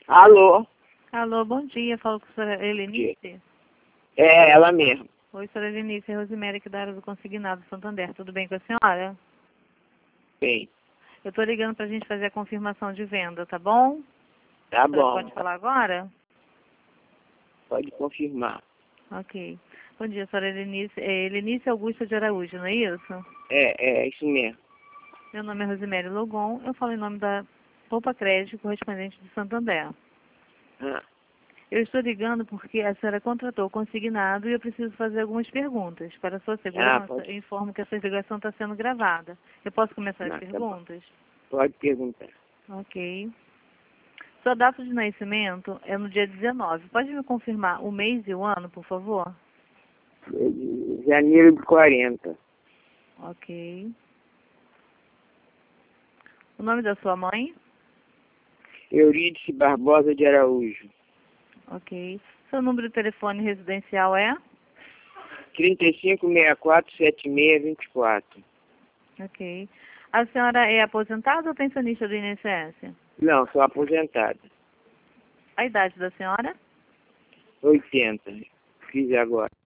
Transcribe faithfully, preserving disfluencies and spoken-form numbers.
Alô? Alô, bom dia. Falo com a senhora Helenice. É, ela mesmo. Oi, senhora Helenice. É Rosemary aqui da área do Consignado Santander. Tudo bem com a senhora? Bem, Eu estou ligando para a gente fazer a confirmação de venda, tá bom? tá A senhora bom. pode falar agora? Pode confirmar. Ok. Bom dia, senhora Helenice. É Helenice Augusta de Araújo, não é isso? É, é isso mesmo. Meu nome é Rosemary Logon. Eu falo em nome da Poupa Crédito, correspondente de Santander. Ah, Eu estou ligando porque a senhora contratou consignado e eu preciso fazer algumas perguntas. Para a sua segurança, pode. eu informo que essa ligação está sendo gravada. Eu posso começar as Não, tá bom. perguntas? Pode perguntar. Ok. Sua data de nascimento é no dia dezenove. Pode me confirmar o mês e o ano, por favor? É de janeiro de quarenta. Ok. O nome da sua mãe? Eurídice Barbosa de Araújo. Ok. Seu número de telefone residencial é? trinta e cinco, sessenta e quatro, setenta e seis, vinte e quatro. Ok. A senhora é aposentada ou pensionista do I N S S? Não, sou aposentado. A idade da senhora? oitenta. Fiz agora.